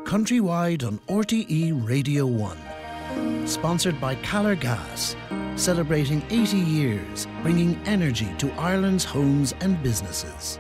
countrywide on RTE Radio 1. Sponsored by Calor Gas, celebrating 80 years, bringing energy to Ireland's homes and businesses.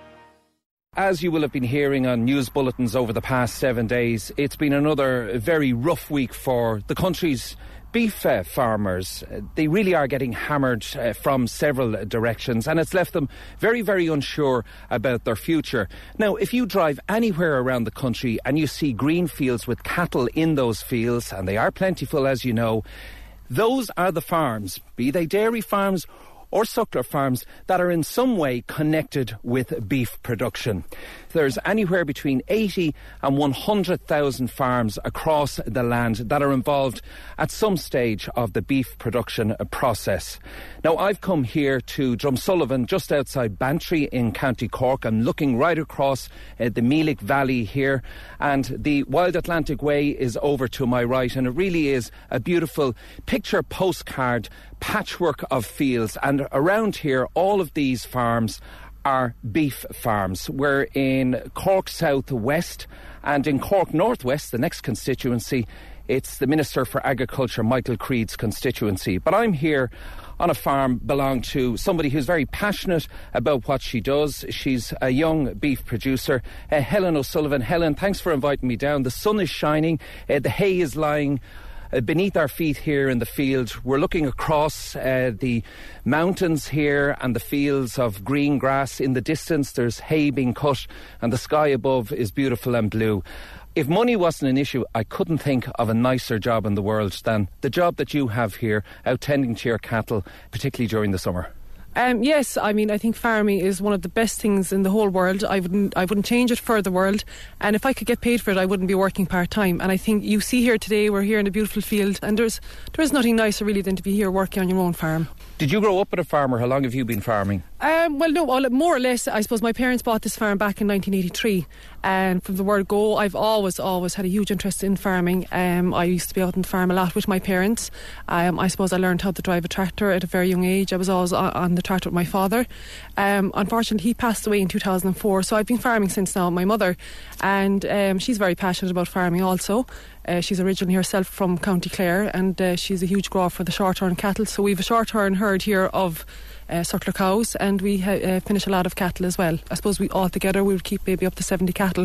As you will have been hearing on news bulletins over the past 7 days, it's been another very rough week for the country's beef farmers. They really are getting hammered from several directions, and it's left them very, very unsure about their future. Now, if you drive anywhere around the country and you see green fields with cattle in those fields, and they are plentiful, as you know, those are the farms, be they dairy farms or suckler farms, that are in some way connected with beef production. There's anywhere between 80 and 100,000 farms across the land that are involved at some stage of the beef production process. Now, I've come here to Drumsullivan, just outside Bantry in County Cork. I'm looking right across the Meelick Valley here, and the Wild Atlantic Way is over to my right, and it really is a beautiful picture postcard patchwork of fields. And around here, all of these farms are beef farms. We're in Cork South West, and in Cork North West, the next constituency, it's the Minister for Agriculture, Michael Creed's constituency. But I'm here on a farm belonging to somebody who's very passionate about what she does. She's a young beef producer, Helen O'Sullivan. Helen, thanks for inviting me down. The sun is shining, the hay is lying beneath our feet here in the field. We're looking across the mountains here and the fields of green grass. In the distance, there's hay being cut, and the sky above is beautiful and blue. If money wasn't an issue, I couldn't think of a nicer job in the world than the job that you have here, out tending to your cattle, particularly during the summer. Yes, I mean, I think farming is one of the best things in the whole world. I wouldn't change it for the world, and if I could get paid for it, I wouldn't be working part-time. And I think you see here today, we're here in a beautiful field, and there's nothing nicer really than to be here working on your own farm. Did you grow up with a farmer? How long have you been farming? Well, no, more or less. I suppose my parents bought this farm back in 1983, and from the word go, I've always had a huge interest in farming. I used to be out on the farm a lot with my parents. I suppose I learned how to drive a tractor at a very young age. I was always on the tractor with my father. Unfortunately, he passed away in 2004, so I've been farming since now, my mother, and she's very passionate about farming also. She's originally herself from County Clare, and she's a huge grower for the short-horn cattle. So we have a short-horn herd here of suckler cows, and we finish a lot of cattle as well. I suppose we all together we would keep maybe up to 70 cattle,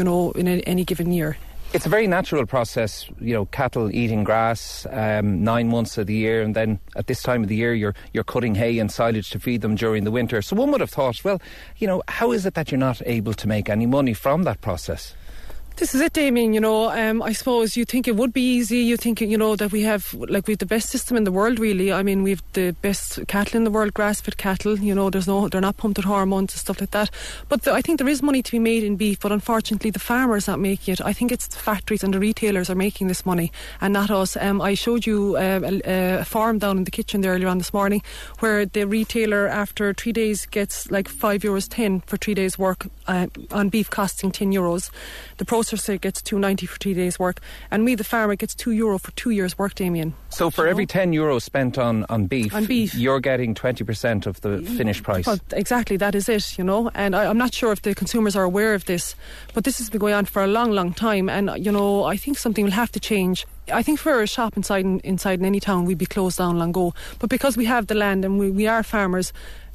in any given year. It's a very natural process, cattle eating grass 9 months of the year, and then at this time of the year you're cutting hay and silage to feed them during the winter. So one would have thought, well, how is it that you're not able to make any money from that process? This is it, Damien. I suppose you think it would be easy. You think, that we have the best system in the world, really. I mean, we've the best cattle in the world, grass-fed cattle. They're not pumped with hormones and stuff like that. But I think there is money to be made in beef, but unfortunately the farmer's not making it. I think it's the factories and the retailers are making this money, and not us. I showed you a farm down in the kitchen there earlier on this morning, where the retailer after 3 days gets like €5.10 for 3 days work on beef costing €10. The processor gets €2.90 for 3 days work, and we the farmer gets €2 for 2 years work, Damien. So for every €10 spent on beef, you're getting 20% of the finished price. Well, exactly, that is it, and I'm not sure if the consumers are aware of this, but this has been going on for a long, long time, and I think something will have to change. I think for a shop inside in any town we'd be closed down long ago, but because we have the land and we are farmers,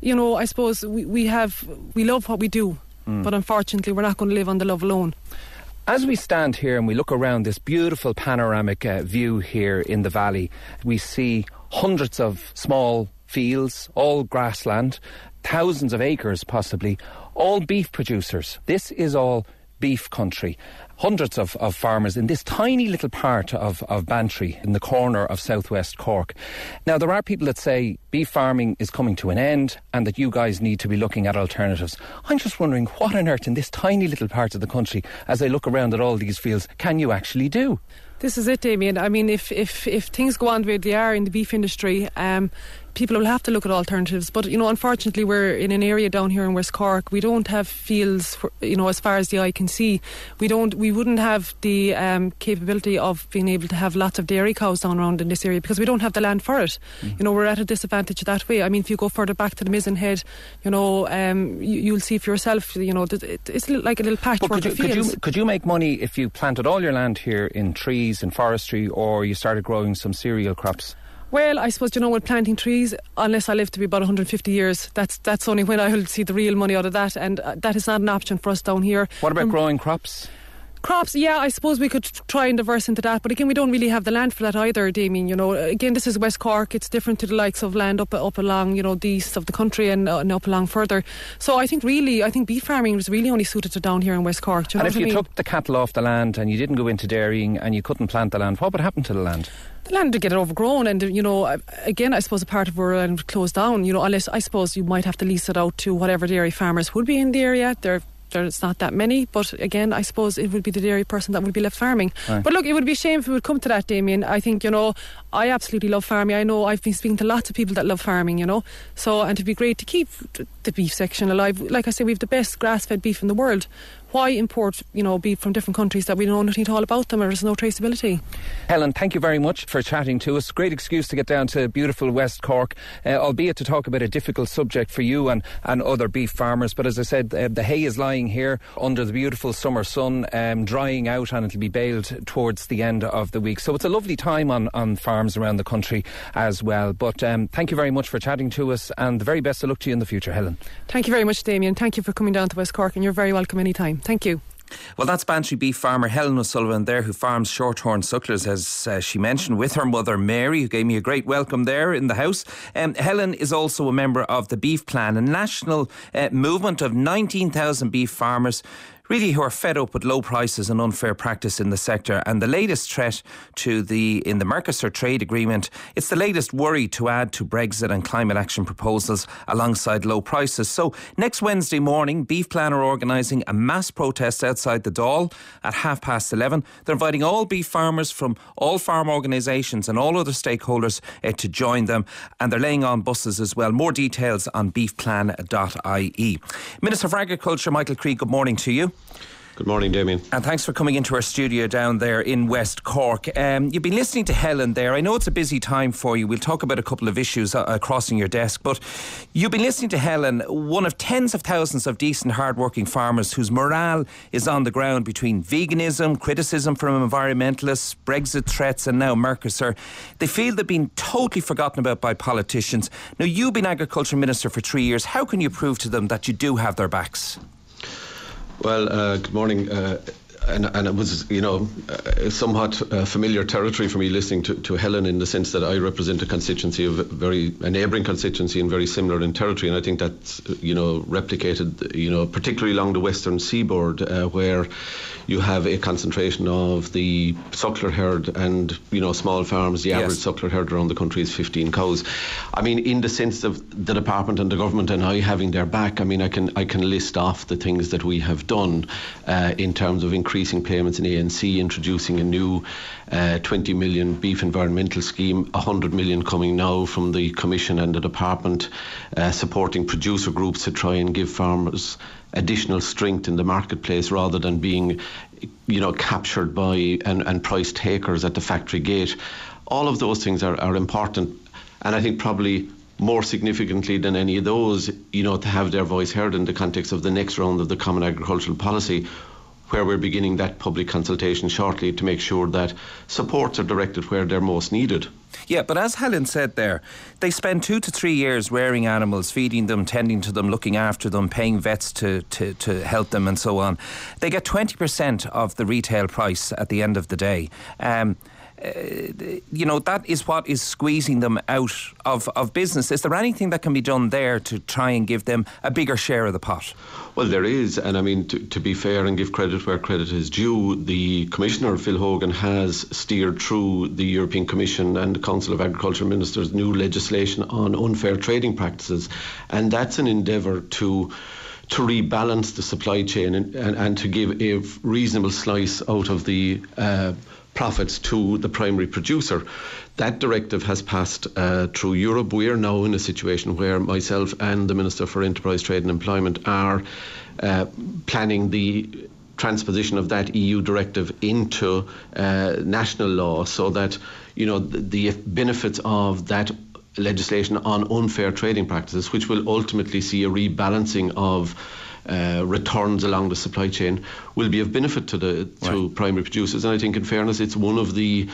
I suppose we love what we do, but unfortunately we're not going to live on the love alone. As we stand here and we look around this beautiful panoramic view here in the valley, we see hundreds of small fields, all grassland, thousands of acres possibly, all beef producers. This is all beef country. Hundreds of farmers in this tiny little part of Bantry in the corner of southwest Cork. Now, there are people that say beef farming is coming to an end and that you guys need to be looking at alternatives. I'm just wondering what on earth in this tiny little part of the country, as I look around at all these fields, can you actually do? This is it, Damien. I mean, if things go on the way they are in the beef industry, people will have to look at alternatives. But, unfortunately, we're in an area down here in West Cork. We don't have fields, as far as the eye can see. We we wouldn't have the capability of being able to have lots of dairy cows down around in this area because we don't have the land for it. You know, we're at a disadvantage that way. I mean, if you go further back to the Mizzen Head, you know, you'll see for yourself, you know, it's like a little patchwork of fields. Could you make money if you planted all your land here in trees and forestry, or you started growing some cereal crops? Well, I suppose, you know, with planting trees, unless I live to be about 150 years, that's only when I will see the real money out of that, and that is not an option for us down here. What about growing crops? Crops, yeah, I suppose we could try and diverse into that, but again, we don't really have the land for that either, Damien. You know, again, this is West Cork. It's different to the likes of land up along, you know, the east of the country and up along further. So I think beef farming was really only suited to down here in West Cork. Do you know and if you took the cattle off the land and you didn't go into dairying and you couldn't plant the land, what would happen to the land? The land would get overgrown, and, you know, again, I suppose a part of rural land would close down, you know, unless I suppose you might have to lease it out to whatever dairy farmers would be in the area. There's not that many, but again, I suppose it would be the dairy person that would be left farming. Right. But look, it would be a shame if it would come to that, Damien. I think, you know, I absolutely love farming. I know I've been speaking to lots of people that love farming, you know. So, and it'd be great to keep the beef section alive. Like I say, we have the best grass-fed beef in the world. Why import, you know, beef from different countries that we don't know nothing at all about them, or there's no traceability? Helen, thank you very much for chatting to us. Great excuse to get down to beautiful West Cork, albeit to talk about a difficult subject for you and other beef farmers. But as I said, the hay is lying here under the beautiful summer sun, drying out, and it'll be baled towards the end of the week. So it's a lovely time on farms around the country as well. But thank you very much for chatting to us, and the very best of luck to you in the future, Helen. Thank you very much, Damien. Thank you for coming down to West Cork, and you're very welcome anytime. Thank you. Well, that's Bantry beef farmer Helen O'Sullivan there, who farms shorthorn sucklers, as she mentioned, with her mother Mary, who gave me a great welcome there in the house. Helen is also a member of the Beef Plan, a national movement of 19,000 beef farmers really who are fed up with low prices and unfair practice in the sector. And the latest threat in the Mercosur trade agreement, it's the latest worry to add to Brexit and climate action proposals alongside low prices. So next Wednesday morning, Beef Plan are organising a mass protest outside the Dáil at 11:30. They're inviting all beef farmers from all farm organisations and all other stakeholders to join them, and they're laying on buses as well. More details on beefplan.ie. Minister for Agriculture Michael Creed, good morning to you. Good morning, Damien. And thanks for coming into our studio down there in West Cork. You've been listening to Helen there. I know it's a busy time for you. We'll talk about a couple of issues crossing your desk. But you've been listening to Helen, one of tens of thousands of decent, hard-working farmers whose morale is on the ground between veganism, criticism from environmentalists, Brexit threats and now Mercosur. They feel they've been totally forgotten about by politicians. Now, you've been Agriculture Minister for 3 years. How can you prove to them that you do have their backs? Well, good morning. And it was, somewhat familiar territory for me listening to Helen, in the sense that I represent a constituency of a neighbouring constituency and very similar in territory. And I think that's, replicated, particularly along the western seaboard, where you have a concentration of the suckler herd and, small farms. The average suckler herd around the country is 15 cows. I mean, in the sense of the department and the government and I having their back, I mean, I can list off the things that we have done in terms of increasing payments in ANC, introducing a new 20 million beef environmental scheme, 100 million coming now from the Commission and the department, supporting producer groups to try and give farmers additional strength in the marketplace rather than being, captured by and price takers at the factory gate. All of those things are important, and I think probably more significantly than any of those, to have their voice heard in the context of the next round of the Common Agricultural Policy, where we're beginning that public consultation shortly to make sure that supports are directed where they're most needed. Yeah, but as Helen said there, they spend 2 to 3 years rearing animals, feeding them, tending to them, looking after them, paying vets to help them and so on. They get 20% of the retail price at the end of the day. That is what is squeezing them out of business. Is there anything that can be done there to try and give them a bigger share of the pot? Well, there is, and I mean, to be fair and give credit where credit is due, the Commissioner, Phil Hogan, has steered through the European Commission and the Council of Agriculture Ministers new legislation on unfair trading practices, and that's an endeavour to rebalance the supply chain and to give a reasonable slice out of the profits to the primary producer. That directive has passed through Europe. We are now in a situation where myself and the Minister for Enterprise, Trade and Employment are planning the transposition of that EU directive into national law, so that the benefits of that legislation on unfair trading practices, which will ultimately see a rebalancing of returns along the supply chain, will be of benefit to primary producers. And I think, in fairness, it's one of the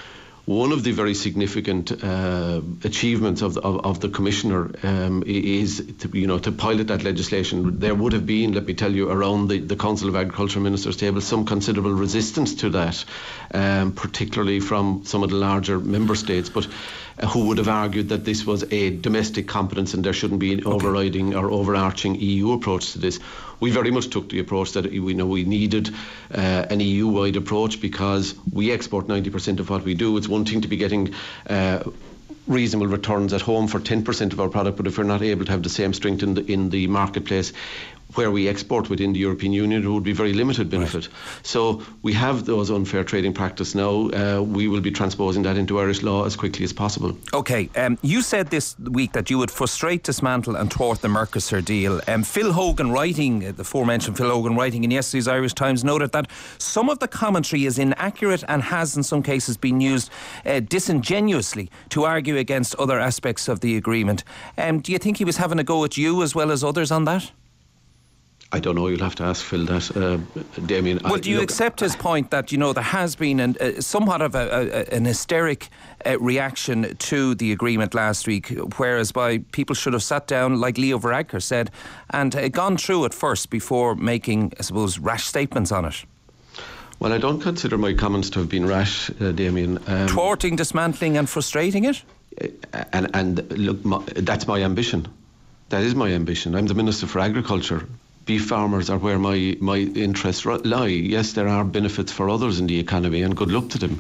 very significant achievements of the Commissioner is to pilot that legislation. There would have been, let me tell you, around the Council of Agriculture Ministers table, some considerable resistance to that, particularly from some of the larger member states, but who would have argued that this was a domestic competence and there shouldn't be an overriding or overarching EU approach to this. We very much took the approach that we needed an EU-wide approach, because we export 90% of what we do. It's one thing to be getting reasonable returns at home for 10% of our product, but if we're not able to have the same strength in the marketplace where we export within the European Union, it would be very limited benefit. So we have those unfair trading practice now. We will be transposing that into Irish law as quickly as possible. OK, you said this week that you would frustrate, dismantle and thwart the Mercosur deal. Phil Hogan writing, the aforementioned Phil Hogan writing in yesterday's Irish Times, noted that some of the commentary is inaccurate and has in some cases been used disingenuously to argue against other aspects of the agreement. Do you think he was having a go at you as well as others on that? I don't know, you'll have to ask Phil that, Damien. Well, do you accept his point that, there has been somewhat of an hysteric reaction to the agreement last week, whereas people should have sat down, like Leo Varadkar said, and gone through it first before making, I suppose, rash statements on it? Well, I don't consider my comments to have been rash, Damien. Thwarting, dismantling and frustrating it? And look, that's my ambition. That is my ambition. I'm the Minister for Agriculture. Beef farmers are where my interests lie. Yes, there are benefits for others in the economy, and good luck to them.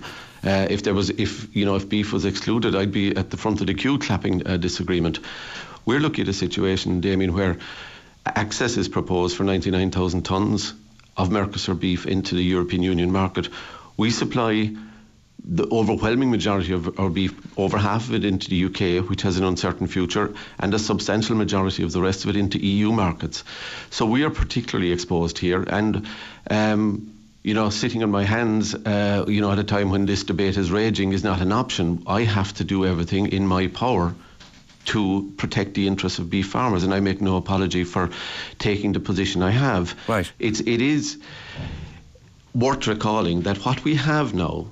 If beef was excluded, I'd be at the front of the queue clapping this agreement. We're looking at a situation, Damien, where access is proposed for 99,000 tonnes of Mercosur beef into the European Union market. We supply the overwhelming majority of our beef, over half of it, into the UK, which has an uncertain future, and a substantial majority of the rest of it into EU markets. So we are particularly exposed here, and sitting on my hands at a time when this debate is raging is not an option. I have to do everything in my power to protect the interests of beef farmers, and I make no apology for taking the position I have. Right. It is worth recalling that what we have now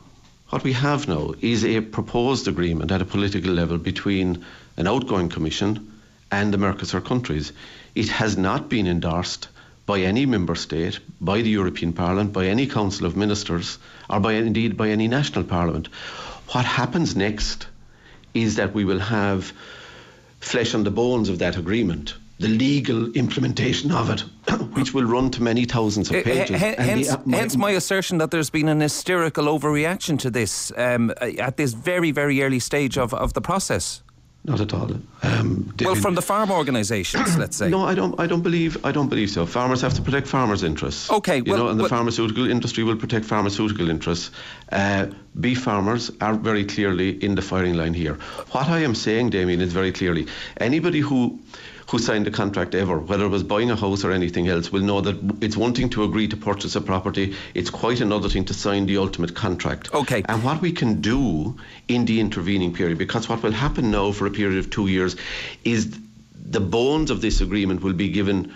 is a proposed agreement at a political level between an outgoing commission and the Mercosur countries. It has not been endorsed by any member state, by the European Parliament, by any Council of Ministers, or indeed by any national parliament. What happens next is that we will have flesh on the bones of that agreement, the legal implementation of it, which will run to many thousands of pages. Hence my assertion that there's been an hysterical overreaction to this at this very, very early stage of the process. Not at all. Well, from the farm organisations, let's say. No, I don't believe so. Farmers have to protect farmers' interests. Okay, the pharmaceutical industry will protect pharmaceutical interests. Beef farmers are very clearly in the firing line here. What I am saying, Damien, is very clearly anybody who signed a contract ever, whether it was buying a house or anything else, will know that it's one thing to agree to purchase a property, it's quite another thing to sign the ultimate contract. Okay. And what we can do in the intervening period, because what will happen now for a period of 2 years is the bones of this agreement will be given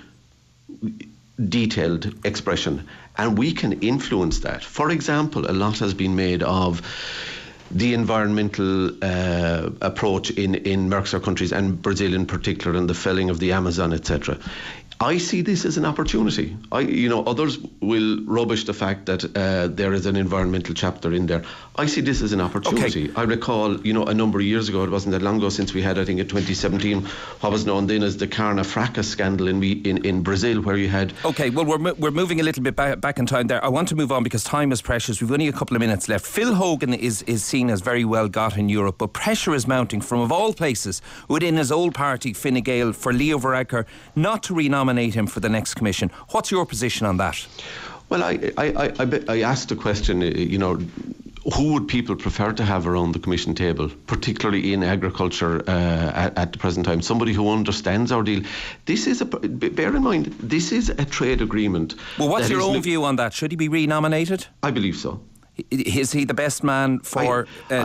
detailed expression, and we can influence that. For example, a lot has been made of the environmental approach in Mercosur countries, and Brazil in particular, and the felling of the Amazon, etc. I see this as an opportunity. Others will rubbish the fact that there is an environmental chapter in there. I see this as an opportunity. Okay. I recall, a number of years ago, it wasn't that long ago since we had, I think in 2017, what was known then as the Carne Fraca scandal in Brazil, where you had... Okay, well, we're moving a little bit back in time there. I want to move on because time is precious. We've only a couple of minutes left. Phil Hogan is seen as very well got in Europe, but pressure is mounting from, of all places, within his old party, Fine Gael, for Leo Varadkar not to renominate him for the next commission. What's your position on that? Well, I asked a question, who would people prefer to have around the Commission table, particularly in agriculture at the present time? Somebody who understands our deal. Bear in mind, this is a trade agreement. Well, what's your own view on that? Should he be renominated? I believe so. Is he the best man to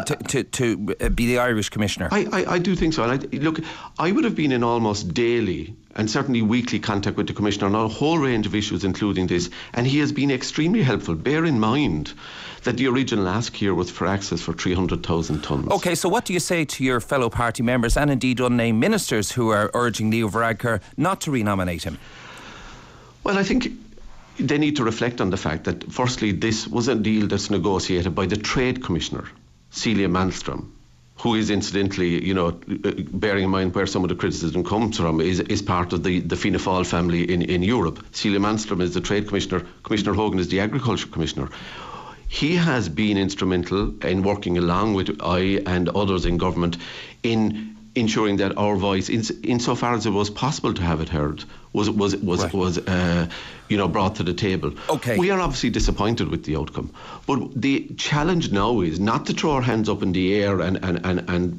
be the Irish Commissioner? I do think so. And look, I would have been in almost daily and certainly weekly contact with the Commissioner on a whole range of issues, including this. And he has been extremely helpful. Bear in mind that the original ask here was for access for 300,000 tonnes. OK, so what do you say to your fellow party members and indeed unnamed ministers who are urging Leo Varadkar not to renominate him? Well, I think they need to reflect on the fact that, firstly, this was a deal that's negotiated by the Trade Commissioner, Celia Malmström, who is incidentally, bearing in mind where some of the criticism comes from, is part of the Fianna Fáil family in Europe. Celia Malmström is the Trade Commissioner. Commissioner Hogan is the Agriculture Commissioner. He has been instrumental in working along with I and others in government in ensuring that our voice, insofar as it was possible to have it heard, was brought to the table. Okay. We are obviously disappointed with the outcome, but the challenge now is not to throw our hands up in the air and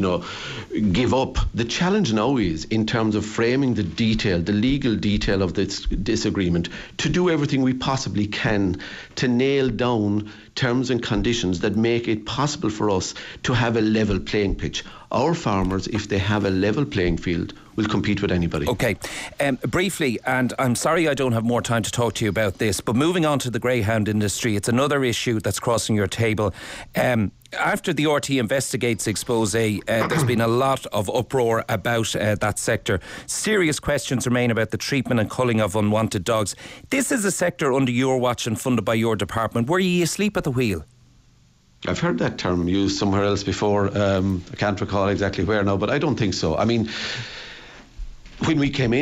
give up. The challenge now is, in terms of framing the legal detail of this agreement, to do everything we possibly can to nail down terms and conditions that make it possible for us to have a level playing pitch. Our farmers, if they have a level playing field, will compete with anybody. OK. Briefly, and I'm sorry I don't have more time to talk to you about this, but moving on to the greyhound industry, it's another issue that's crossing your table. After the RT Investigates expose, there's been a lot of uproar about that sector. Serious questions remain about the treatment and culling of unwanted dogs. This is a sector under your watch and funded by your department. Were you asleep at the wheel? I've heard that term used somewhere else before. I can't recall exactly where now, but I don't think so. I mean, when we came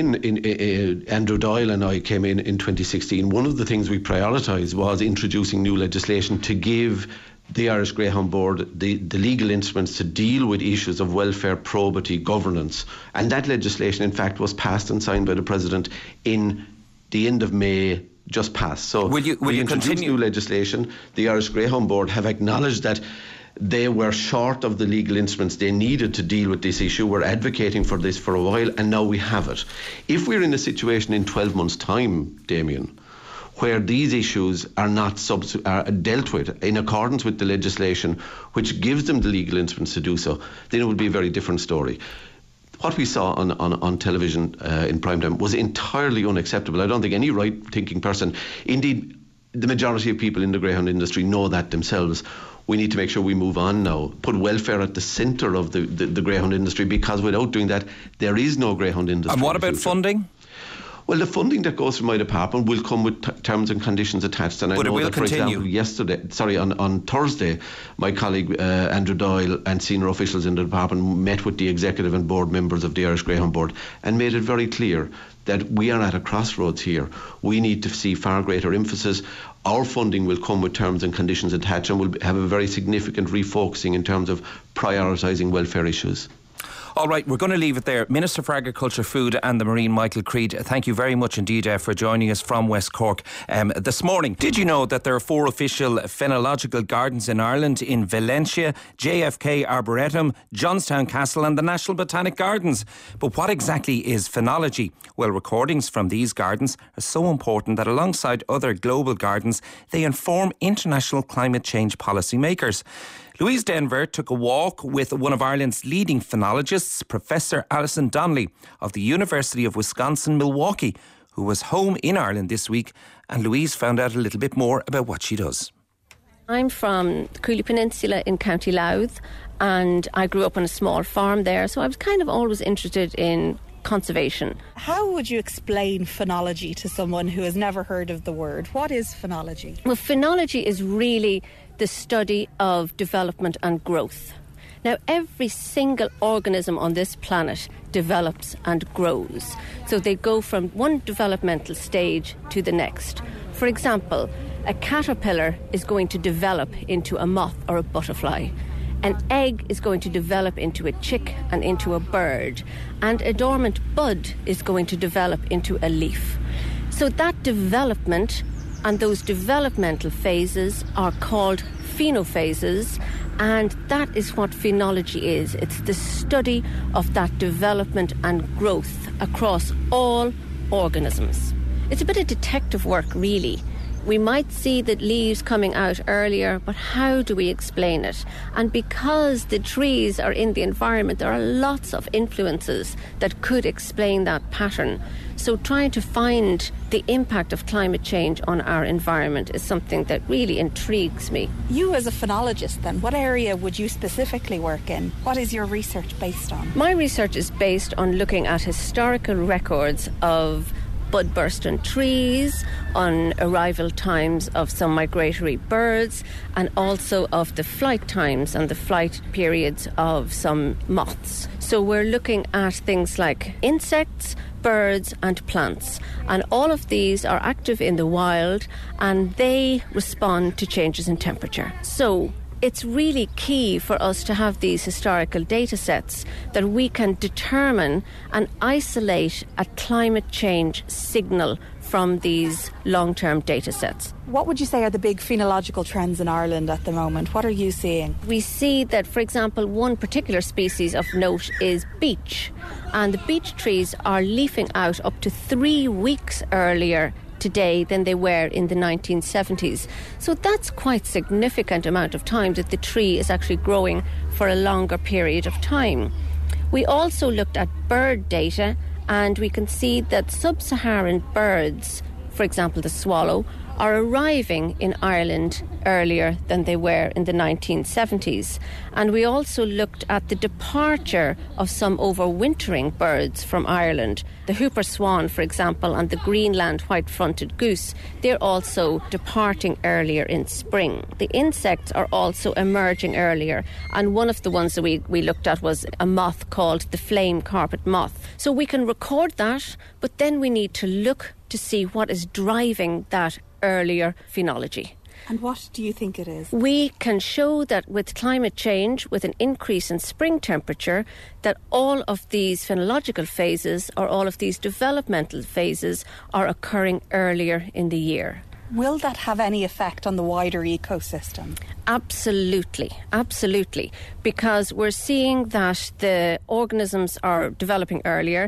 in Andrew Doyle and I came in 2016, one of the things we prioritised was introducing new legislation to give the Irish Greyhound Board the legal instruments to deal with issues of welfare, probity, governance. And that legislation, in fact, was passed and signed by the President in the end of May just passed. So will you continue new legislation? The Irish Greyhound Board have acknowledged that they were short of the legal instruments they needed to deal with this issue. We're advocating for this for a while, and now we have it. If we're in a situation in 12 months' time, Damien, where these issues are not are dealt with in accordance with the legislation which gives them the legal instruments to do so, then it would be a very different story. What we saw on television in prime time was entirely unacceptable. I don't think any right-thinking person, indeed the majority of people in the greyhound industry, know that themselves. We need to make sure we move on now, put welfare at the centre of the greyhound industry, because without doing that, there is no greyhound industry. And what about funding? Well, the funding that goes from my department will come with terms and conditions attached. And but I know it will that, for continue. example, on Thursday, my colleague Andrew Doyle and senior officials in the department met with the executive and board members of the Irish Greyhound Board and made it very clear that we are at a crossroads here. We need to see far greater emphasis. Our funding will come with terms and conditions attached, and will have a very significant refocusing in terms of prioritising welfare issues. All right, we're going to leave it there. Minister for Agriculture, Food and the Marine, Michael Creed, thank you very much indeed for joining us from West Cork this morning. Did you know that there are 4 official phenological gardens in Ireland, in Valentia, JFK Arboretum, Johnstown Castle and the National Botanic Gardens? But what exactly is phenology? Well, recordings from these gardens are so important that alongside other global gardens, they inform international climate change policy makers. Louise Denver took a walk with one of Ireland's leading phenologists, Professor Alison Donnelly of the University of Wisconsin-Milwaukee, who was home in Ireland this week, and Louise found out a little bit more about what she does. I'm from the Cooley Peninsula in County Louth, and I grew up on a small farm there, so I was kind of always interested in conservation. How would you explain phenology to someone who has never heard of the word? What is phenology? Well, phenology is really the study of development and growth. Now, every single organism on this planet develops and grows. So they go from one developmental stage to the next. For example, a caterpillar is going to develop into a moth or a butterfly. An egg is going to develop into a chick and into a bird. And a dormant bud is going to develop into a leaf. So that development And those developmental phases are called phenophases, and that is what phenology is. It's the study of that development and growth across all organisms. It's a bit of detective work, really. We might see the leaves coming out earlier, but how do we explain it? And because the trees are in the environment, there are lots of influences that could explain that pattern. So trying to find the impact of climate change on our environment is something that really intrigues me. You as a phenologist then, what area would you specifically work in? What is your research based on? My research is based on looking at historical records of bud burst on trees, on arrival times of some migratory birds, and also of the flight times and the flight periods of some moths. So we're looking at things like insects, birds and plants, and all of these are active in the wild and they respond to changes in temperature. So it's really key for us to have these historical data sets that we can determine and isolate a climate change signal from these long-term data sets. What would you say are the big phenological trends in Ireland at the moment? What are you seeing? We see that, for example, one particular species of note is beech, and the beech trees are leafing out up to 3 weeks earlier today than they were in the 1970s. So that's quite significant amount of time that the tree is actually growing for a longer period of time. We also looked at bird data, and we can see that sub-Saharan birds, for example the swallow, are arriving in Ireland earlier than they were in the 1970s. And we also looked at the departure of some overwintering birds from Ireland. The Hooper swan, for example, and the Greenland white-fronted goose, they're also departing earlier in spring. The insects are also emerging earlier, and one of the ones that we looked at was a moth called the flame carpet moth. So we can record that, but then we need to look to see what is driving that earlier phenology. And what do you think it is? We can show that with climate change, with an increase in spring temperature, that all of these phenological phases or all of these developmental phases are occurring earlier in the year. Will that have any effect on the wider ecosystem? Absolutely, absolutely. Because we're seeing that the organisms are developing earlier,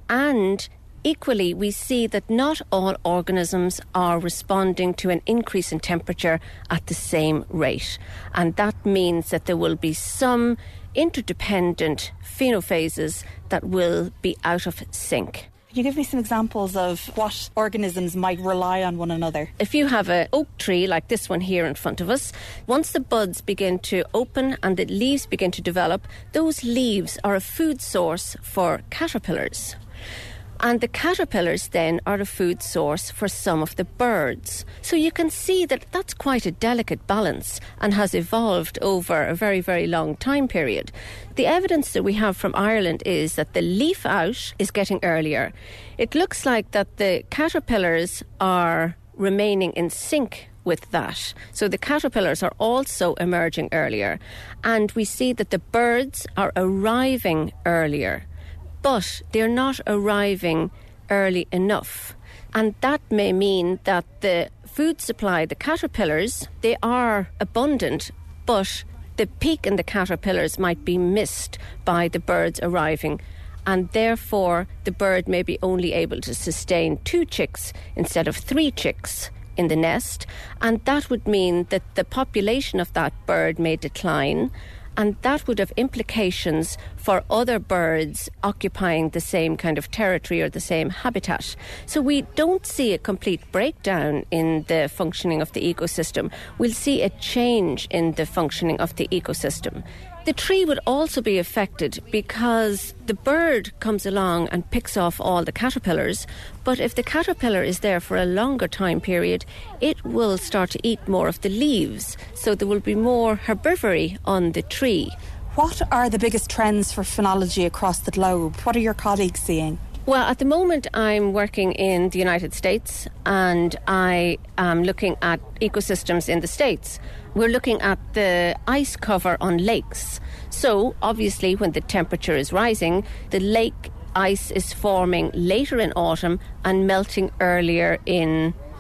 and equally, we see that not all organisms are responding to an increase in temperature at the same rate. And that means that there will be some interdependent phenophases that will be out of sync. Can you give me some examples of what organisms might rely on one another? If you have an oak tree like this one here in front of us, once the buds begin to open and the leaves begin to develop, those leaves are a food source for caterpillars. And the caterpillars then are a food source for some of the birds. So you can see that that's quite a delicate balance and has evolved over a very, very long time period. The evidence that we have from Ireland is that the leaf out is getting earlier. It looks like that the caterpillars are remaining in sync with that. So the caterpillars are also emerging earlier. And we see that the birds are arriving earlier, but they're not arriving early enough. And that may mean that the food supply, the caterpillars, they are abundant, but the peak in the caterpillars might be missed by the birds arriving. And therefore, the bird may be only able to sustain 2 chicks instead of 3 chicks in the nest. And that would mean that the population of that bird may decline, and that would have implications for other birds occupying the same kind of territory or the same habitat. So we don't see a complete breakdown in the functioning of the ecosystem. We'll see a change in the functioning of the ecosystem. The tree would also be affected because the bird comes along and picks off all the caterpillars, but if the caterpillar is there for a longer time period, it will start to eat more of the leaves, so there will be more herbivory on the tree. What are the biggest trends for phenology across the globe? What are your colleagues seeing? Well, at the moment I'm working in the United States, and I am looking at ecosystems in the States. We're looking at the ice cover on lakes. So, obviously, when the temperature is rising, the lake ice is forming later in autumn and melting earlier in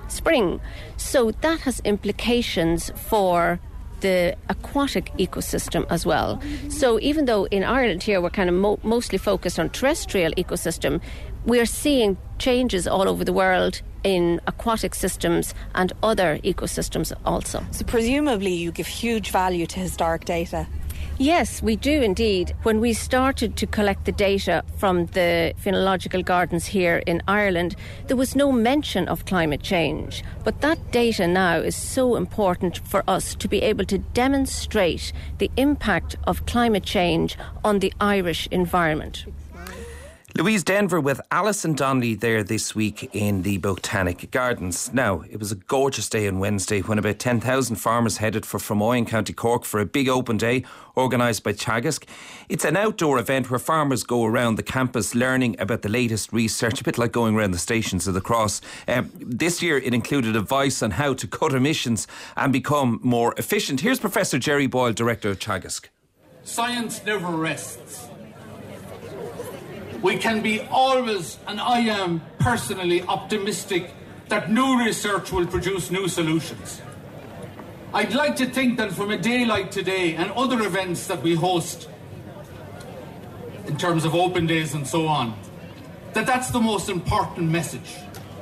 spring. So that has implications for the aquatic ecosystem as well. So even though in Ireland here we're kind of mostly focused on terrestrial ecosystem, we're seeing changes all over the world in aquatic systems and other ecosystems also. So presumably you give huge value to historic data. Yes, we do indeed. When we started to collect the data from the phenological gardens here in Ireland, there was no mention of climate change. But that data now is so important for us to be able to demonstrate the impact of climate change on the Irish environment. Louise Denver with Alison Donnelly there this week in the Botanic Gardens. Now, it was a gorgeous day on Wednesday when about 10,000 farmers headed for Fermoy in County Cork for a big open day organised by Teagasc. It's an outdoor event where farmers go around the campus learning about the latest research, a bit like going around the stations of the Cross. This year it included advice on how to cut emissions and become more efficient. Here's Professor Jerry Boyle, Director of Teagasc. Science never rests. We can be always, and I am personally optimistic, that new research will produce new solutions. I'd like to think that from a day like today and other events that we host in terms of open days and so on, that's the most important message.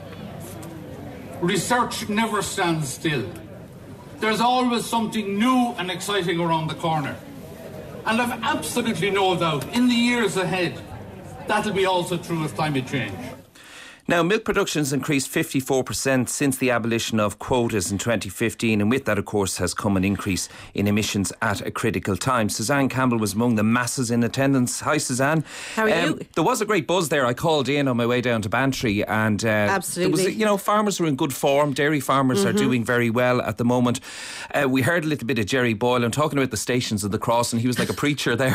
Research never stands still. There's always something new and exciting around the corner. And I've absolutely no doubt in the years ahead that'll be also true of climate change. Now, milk production has increased 54% since the abolition of quotas in 2015, and with that, of course, has come an increase in emissions at a critical time. Suzanne Campbell was among the masses in attendance. Hi, Suzanne. How are you? There was a great buzz there. I called in on my way down to Bantry, and absolutely, there was, farmers are in good form. Dairy farmers are doing very well at the moment. We heard a little bit of Jerry Boyle. I'm talking about the stations of the Cross, and he was like a preacher there,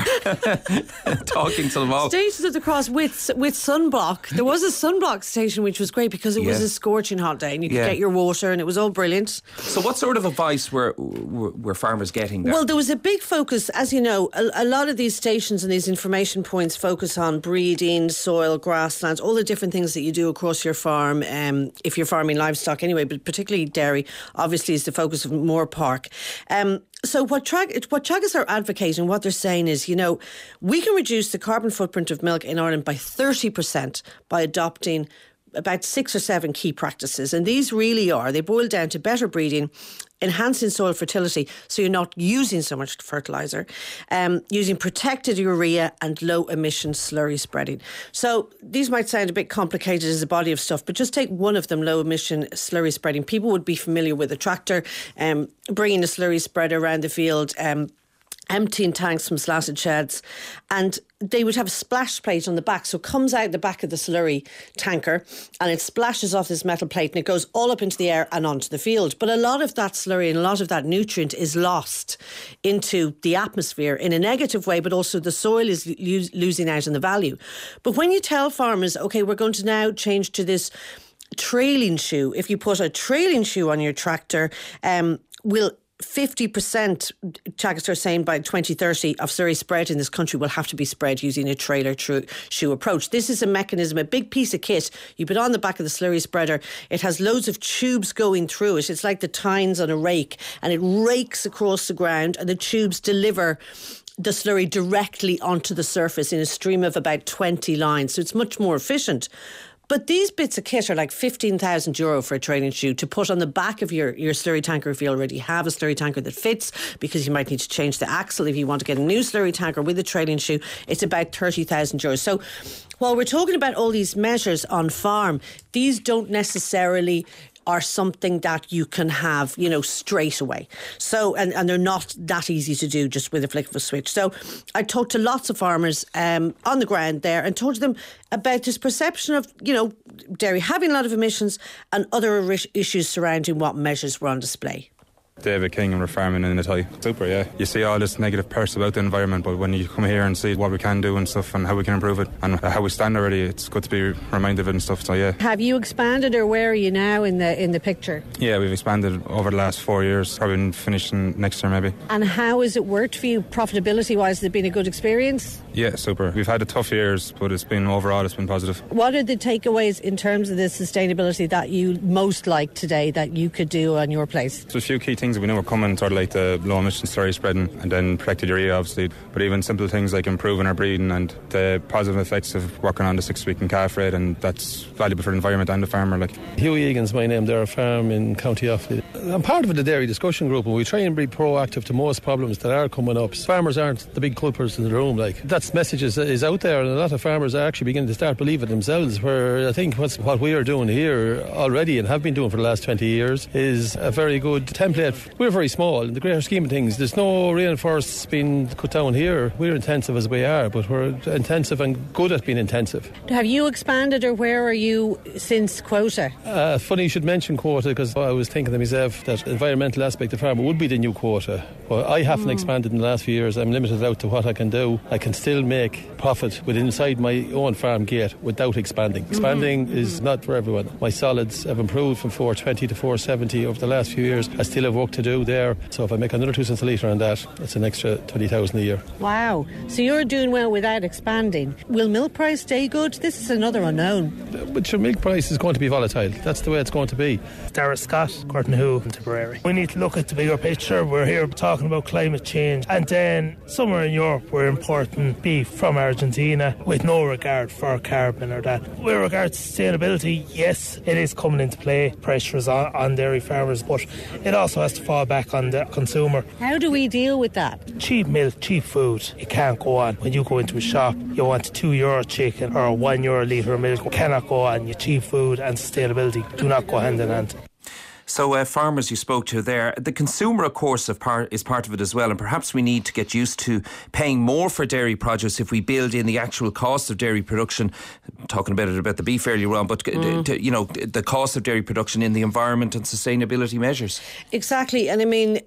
talking to them all. Stations of the Cross with sunblock. There was a sunblock station which was great because it was a scorching hot day and you could get your water and it was all brilliant. So what sort of advice were farmers getting there? Well, there was a big focus, as you know, a lot of these stations and these information points focus on breeding, soil, grasslands, all the different things that you do across your farm, if you're farming livestock anyway, but particularly dairy, obviously is the focus of Moore Park. So what Teagasc are advocating, what they're saying is, we can reduce the carbon footprint of milk in Ireland by 30% by adopting about 6 or 7 key practices. And these really they boil down to better breeding, enhancing soil fertility so you're not using so much fertiliser, using protected urea and low emission slurry spreading. So these might sound a bit complicated as a body of stuff, but just take one of them, low emission slurry spreading. People would be familiar with a tractor, bringing a slurry spreader around the field, emptying tanks from slatted sheds, and they would have a splash plate on the back. So it comes out the back of the slurry tanker and it splashes off this metal plate and it goes all up into the air and onto the field. But a lot of that slurry and a lot of that nutrient is lost into the atmosphere in a negative way, but also the soil is losing out on the value. But when you tell farmers, OK, we're going to now change to this trailing shoe. If you put a trailing shoe on your tractor, will 50%, Teagasc are saying, by 2030 of slurry spread in this country will have to be spread using a trailer shoe approach. This is a mechanism, a big piece of kit you put on the back of the slurry spreader. It has loads of tubes going through it. It's like the tines on a rake, and it rakes across the ground, and the tubes deliver the slurry directly onto the surface in a stream of about 20 lines. So it's much more efficient. But these bits of kit are like €15,000 for a trailing shoe to put on the back of your slurry tanker if you already have a slurry tanker that fits, because you might need to change the axle if you want to get a new slurry tanker with a trailing shoe. It's about €30,000. So while we're talking about all these measures on farm, these don't necessarily are something that you can have, straight away. So, and they're not that easy to do just with a flick of a switch. So I talked to lots of farmers on the ground there and told them about this perception of, dairy having a lot of emissions and other issues surrounding what measures were on display. David King, and we're farming in Athy. Super, yeah. You see all this negative parts about the environment, but when you come here and see what we can do and stuff and how we can improve it and how we stand already, it's good to be reminded of it and stuff, so yeah. Have you expanded, or where are you now in the picture? Yeah, we've expanded over the last 4 years, probably finishing next year maybe. And how has it worked for you profitability-wise? Has it been a good experience? Yeah, super. We've had tough years, but it's been positive. What are the takeaways in terms of the sustainability that you most like today that you could do on your place? There's a few key things that we know are coming, sort of like the low emission slurry spreading and then protected urea obviously, but even simple things like improving our breeding and the positive effects of working on the 6-week in calf rate, and that's valuable for the environment and the farmer. Hugh Egan's my name. They're a farm in County Offaly. I'm part of the dairy discussion group, and we try and be proactive to most problems that are coming up. Farmers aren't the big culprits in the room. That message is out there, and a lot of farmers are actually beginning to start believing themselves, where I think what we are doing here already and have been doing for the last 20 years is a very good template. We're very small in the greater scheme of things. There's no rainforests being cut down here. We're intensive as we are, but we're intensive and good at being intensive. Have you expanded, or where are you since quota? Funny you should mention quota, because I was thinking to myself that environmental aspect of farming would be the new quota. But I haven't expanded in the last few years. I'm limited out to what I can do. I can still make profit within inside my own farm gate without expanding. Expanding is not for everyone. My solids have improved from 420 to 470 over the last few years. I still have work to do there. So if I make another 2 cents a litre on that, it's an extra 20,000 a year. Wow. So you're doing well without expanding. Will milk price stay good? This is another unknown. But your milk price is going to be volatile. That's the way it's going to be. Dara Scott, Cortonahoo and Tipperary. We need to look at the bigger picture. We're here talking about climate change, and then somewhere in Europe we're importing beef from Argentina with no regard for carbon or that. With regard to sustainability, yes, it is coming into play. Pressures on dairy farmers, but it also has to fall back on the consumer. How do we deal with that? Cheap milk, cheap food. It can't go on. When you go into a shop, you want a €2 chicken or a €1 litre of milk. It cannot go on. Your cheap food and sustainability do not go hand in hand. So farmers you spoke to there, the consumer of course is part of it as well, and perhaps we need to get used to paying more for dairy produce if we build in the actual cost of dairy production. Talking about the beef earlier on, but the cost of dairy production in the environment and sustainability measures. Exactly, and I mean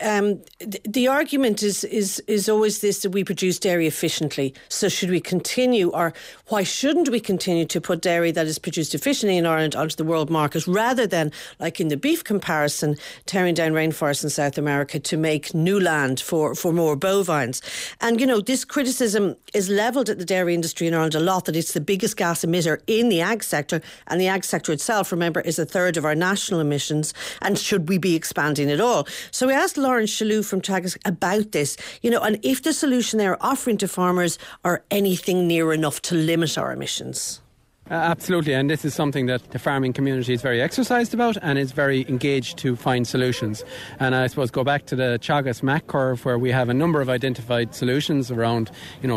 the argument is always this, that we produce dairy efficiently. So should we continue, or why shouldn't we continue to put dairy that is produced efficiently in Ireland onto the world market, rather than, like in the beef comparison, tearing down rainforests in South America to make new land for more bovines? And this criticism is levelled at the dairy industry in Ireland a lot, that it's the biggest gas emitter in the ag sector, and the ag sector itself, remember, is a third of our national emissions, and should we be expanding at all? So we asked Lawrence Shalhoub from Teagasc about this, and if the solution they're offering to farmers are anything near enough to limit our emissions. Absolutely, and this is something that the farming community is very exercised about and is very engaged to find solutions. And I suppose go back to the Teagasc MAC curve, where we have a number of identified solutions around,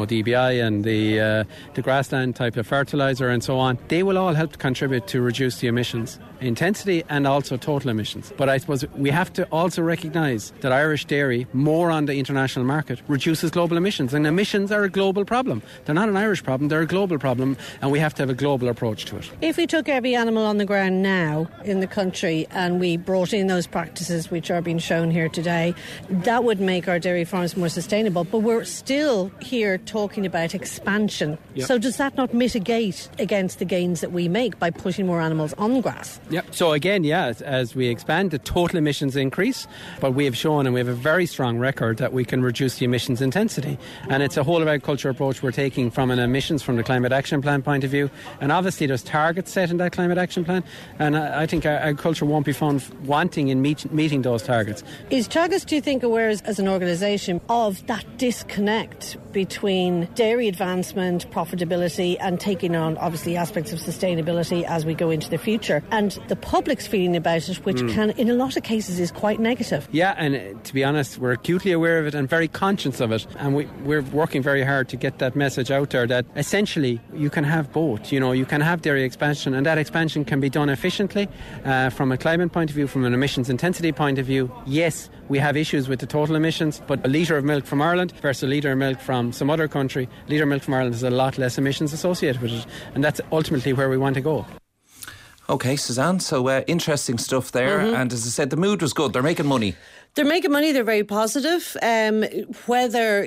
DBI and the grassland type of fertiliser and so on. They will all help to contribute to reduce the emissions intensity and also total emissions. But I suppose we have to also recognise that Irish dairy, more on the international market, reduces global emissions. And emissions are a global problem. They're not an Irish problem, they're a global problem, and we have to have a global approach to it. If we took every animal on the ground now in the country and we brought in those practices which are being shown here today, that would make our dairy farms more sustainable. But we're still here talking about expansion. Yep. So does that not mitigate against the gains that we make by putting more animals on grass? Yep. So again, as we expand, the total emissions increase, but we have shown, and we have a very strong record, that we can reduce the emissions intensity. And it's a whole of agriculture approach we're taking from an emissions from the Climate Action Plan point of view. And obviously there's targets set in that Climate Action Plan, and I think agriculture won't be found wanting in meeting those targets. Is Teagasc, do you think, aware as an organisation of that disconnect between dairy advancement, profitability, and taking on obviously aspects of sustainability as we go into the future, and the public's feeling about it, which can, in a lot of cases, is quite negative? Yeah, and to be honest, we're acutely aware of it and very conscious of it, and we're working very hard to get that message out there, that essentially you can have both. You can have dairy expansion, and that expansion can be done efficiently from a climate point of view, from an emissions intensity point of view. Yes, we have issues with the total emissions, but a litre of milk from Ireland versus a litre of milk from some other country, a litre of milk from Ireland has a lot less emissions associated with it, and that's ultimately where we want to go. OK, Suzanne, so interesting stuff there. And as I said, the mood was good. They're making money. They're making money. They're very positive. Whether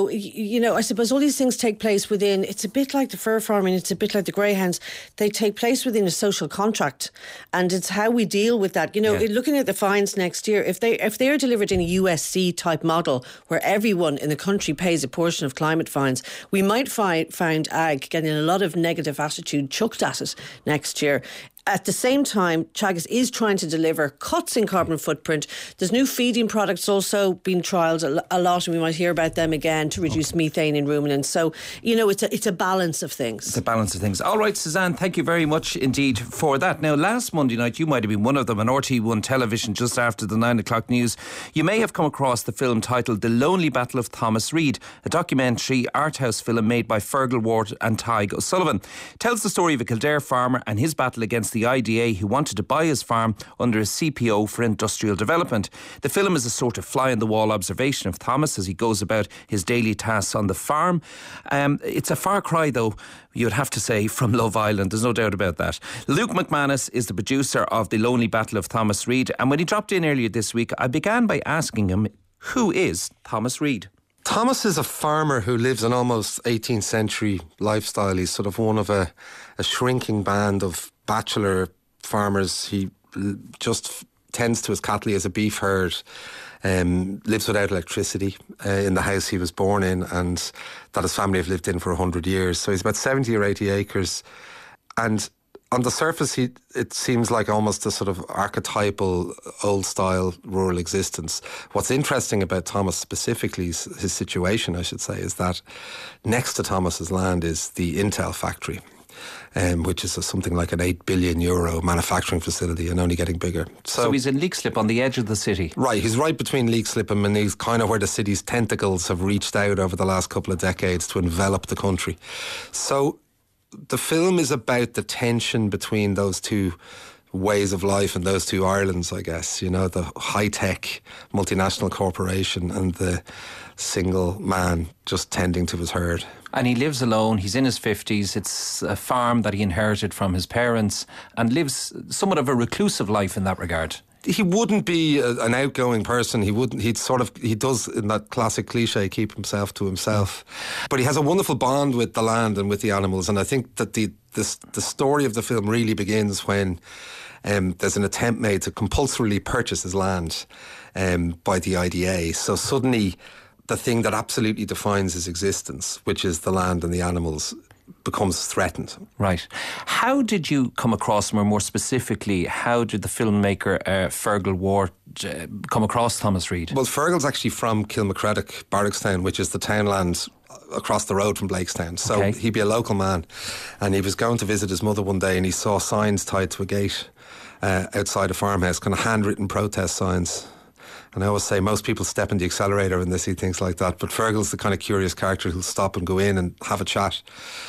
I suppose all these things take place within. It's a bit like the fur farming. It's a bit like the greyhounds. They take place within a social contract, and it's how we deal with that. Looking at the fines next year, if they are delivered in a USC type model where everyone in the country pays a portion of climate fines, we might find ag getting a lot of negative attitude chucked at it next year. At the same time, Teagasc is trying to deliver cuts in carbon footprint. There's new feeding products also being trialled a lot, and we might hear about them again to reduce methane in ruminants. So, it's a balance of things. It's a balance of things. All right, Suzanne, thank you very much indeed for that. Now, last Monday night, you might have been one of them on RT1 television just after the 9 o'clock news. You may have come across the film titled The Lonely Battle of Thomas Reid, a documentary art house film made by Fergal Ward and Tig O'Sullivan. It tells the story of a Kildare farmer and his battle against the IDA who wanted to buy his farm under a CPO for industrial development. The film is a sort of fly-on-the-wall observation of Thomas as he goes about his daily tasks on the farm. It's a far cry, though, you'd have to say, from Love Island. There's no doubt about that. Luke McManus is the producer of The Lonely Battle of Thomas Reid, and when he dropped in earlier this week, I began by asking him, who is Thomas Reid? Thomas is a farmer who lives an almost 18th century lifestyle. He's sort of one of a shrinking band of bachelor farmers. He just tends to his cattle as a beef herd, lives without electricity in the house he was born in and that his family have lived in for 100 years. So he's about 70 or 80 acres. And on the surface, it seems like almost a sort of archetypal, old-style rural existence. What's interesting about Thomas specifically, his situation, I should say, is that next to Thomas's land is the Intel factory, which is something like an €8 billion manufacturing facility and only getting bigger. So he's in Leixlip, on the edge of the city. Right, he's right between Leixlip and Maynooth, kind of where the city's tentacles have reached out over the last couple of decades to envelop the country. So the film is about the tension between those two ways of life and those two Irelands, I guess. The high-tech multinational corporation and the single man just tending to his herd. And he lives alone. He's in his 50s. It's a farm that he inherited from his parents and lives somewhat of a reclusive life in that regard. He wouldn't be an outgoing person. He does, in that classic cliche, keep himself to himself. But he has a wonderful bond with the land and with the animals. And I think that the story of the film really begins when there's an attempt made to compulsorily purchase his land by the IDA. So suddenly the thing that absolutely defines his existence, which is the land and the animals, becomes threatened. Right. How did you come across him, or more specifically, how did the filmmaker Fergal Ward come across Thomas Reid? Well, Fergal's actually from Kilmacredock, Barrackstown, which is the townland across the road from Blakestown. So he'd be a local man. And he was going to visit his mother one day and he saw signs tied to a gate outside a farmhouse, kind of handwritten protest signs. And I always say most people step in the accelerator when they see things like that, but Fergal's the kind of curious character who'll stop and go in and have a chat.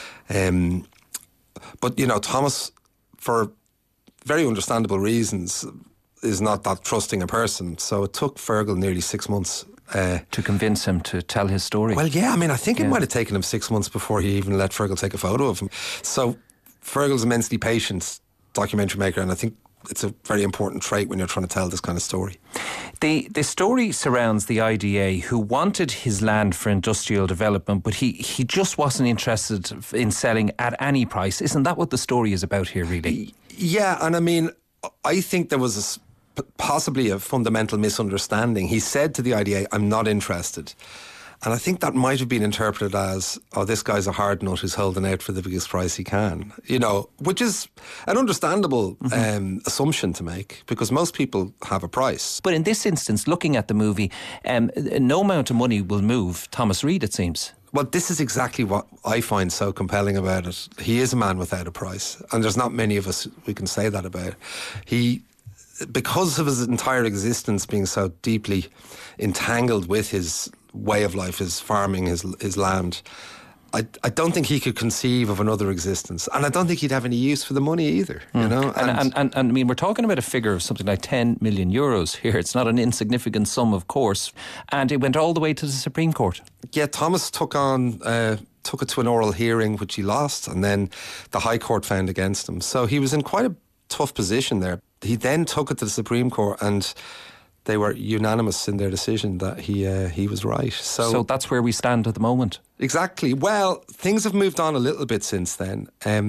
But Thomas, for very understandable reasons, is not that trusting a person. So it took Fergal nearly 6 months to convince him to tell his story. Well, yeah, I think it might have taken him 6 months before he even let Fergal take a photo of him. So Fergal's immensely patient documentary maker, and I think it's a very important trait when you're trying to tell this kind of story. The story surrounds the IDA, who wanted his land for industrial development, but he just wasn't interested in selling at any price. Isn't that what the story is about here, really? Yeah, and I think there was possibly a fundamental misunderstanding. He said to the IDA, I'm not interested. And I think that might have been interpreted as, this guy's a hard nut who's holding out for the biggest price he can, which is an understandable assumption to make, because most people have a price. But in this instance, looking at the movie, no amount of money will move Thomas Reid, it seems. Well, this is exactly what I find so compelling about it. He is a man without a price, and there's not many of us we can say that about. Because of his entire existence being so deeply entangled with his way of life, his farming, his land, I don't think he could conceive of another existence, and I don't think he'd have any use for the money either. And we're talking about a figure of something like €10 million here. It's not an insignificant sum, of course, and it went all the way to the Supreme Court. Yeah, Thomas took it to an oral hearing, which he lost, and then the High Court found against him. So he was in quite a tough position there. He then took it to the Supreme Court, and they were unanimous in their decision that he was right. So that's where we stand at the moment. Exactly. Well, things have moved on a little bit since then.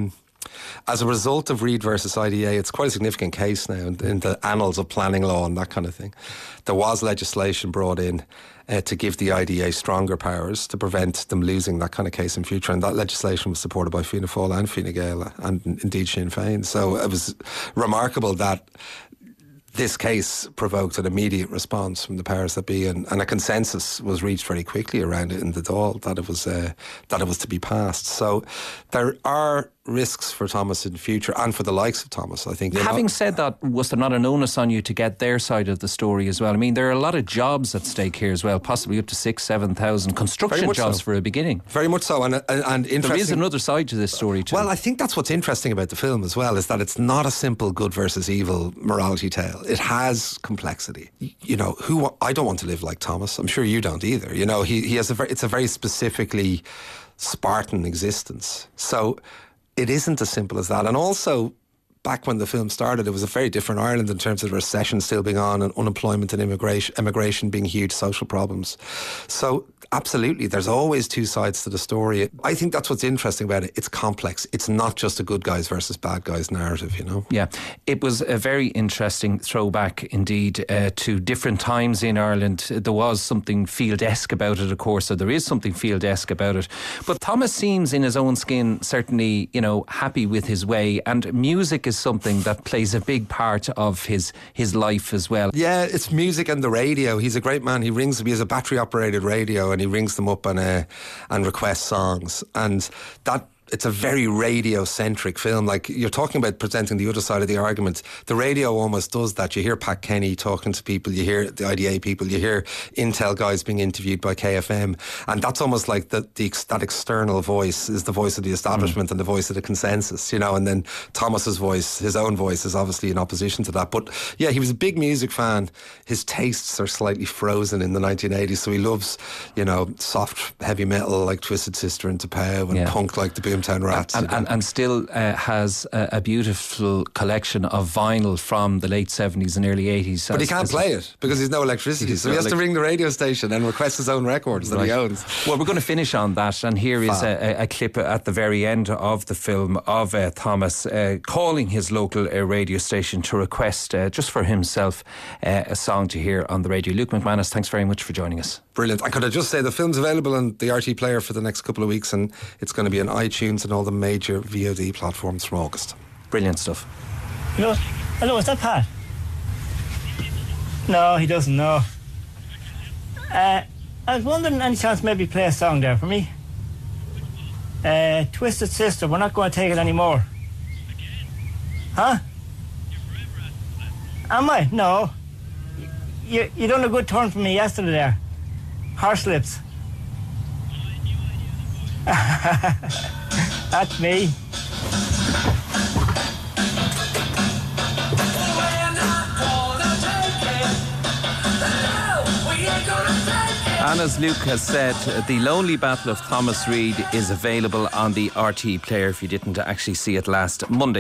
As a result of Reid versus IDA, it's quite a significant case now in the annals of planning law and that kind of thing. There was legislation brought in to give the IDA stronger powers to prevent them losing that kind of case in future, and that legislation was supported by Fianna Fáil and Fine Gael and indeed Sinn Féin. So it was remarkable that this case provoked an immediate response from the powers that be, and a consensus was reached very quickly around it in the Dáil that it was to be passed. So there are risks for Thomas in the future and for the likes of Thomas, I think. Having said that, was there not an onus on you to get their side of the story as well? I mean, there are a lot of jobs at stake here as well, possibly up to 6,000-7,000 construction jobs for a beginning. Very much so, and interesting. There is another side to this story too. Well, I think that's what's interesting about the film as well, is that it's not a simple good versus evil morality tale. It has complexity. You know, I don't want to live like Thomas. I'm sure you don't either. You know, he has it's a very specifically Spartan existence. So it isn't as simple as that. And also, back when the film started, it was a very different Ireland in terms of the recession still being on and unemployment and immigration being huge social problems. So absolutely, there's always two sides to the story. I think that's what's interesting about it. It's complex. It's not just a good guys versus bad guys narrative, you know? Yeah. It was a very interesting throwback indeed to different times in Ireland. There was something Field-esque about it, of course, so there is something Field-esque about it. But Thomas seems in his own skin certainly, you know, happy with his way, and music is something that plays a big part of his life as well. Yeah, it's music and the radio. He's a great man. He has a battery operated radio, and he rings them up and requests songs, and that. It's a very radio-centric film. Like, you're talking about presenting the other side of the argument. The radio almost does that. You hear Pat Kenny talking to people, you hear the IDA people, you hear Intel guys being interviewed by KFM, and that's almost like that external voice is the voice of the establishment and the voice of the consensus, you know, and then Thomas's voice, his own voice, is obviously in opposition to that. But yeah, he was a big music fan. His tastes are slightly frozen in the 1980s, so he loves, you know, soft heavy metal like Twisted Sister and Tapao, and punk like the Boomtown Rats. And still has a beautiful collection of vinyl from the late 70s and early 80s. But he can't play it because he's no electricity, so he has to ring the radio station and request his own records that he owns. Well, we're going to finish on that, and here is a clip at the very end of the film of Thomas calling his local radio station to request just for himself a song to hear on the radio. Luke McManus, thanks very much for joining us. Brilliant. I could just say the film's available on the RT Player for the next couple of weeks, and it's going to be on iTunes and all the major VOD platforms from August. Brilliant stuff. Hello, is that Pat? No, he doesn't know. I was wondering, any chance maybe play a song there for me? Twisted Sister, we're not going to take it anymore. Huh? Am I? No. You done a good turn for me yesterday there. Horse lips. That's me. And as Luke has said, The Lonely Battle of Thomas Reid is available on the RT Player if you didn't actually see it last Monday.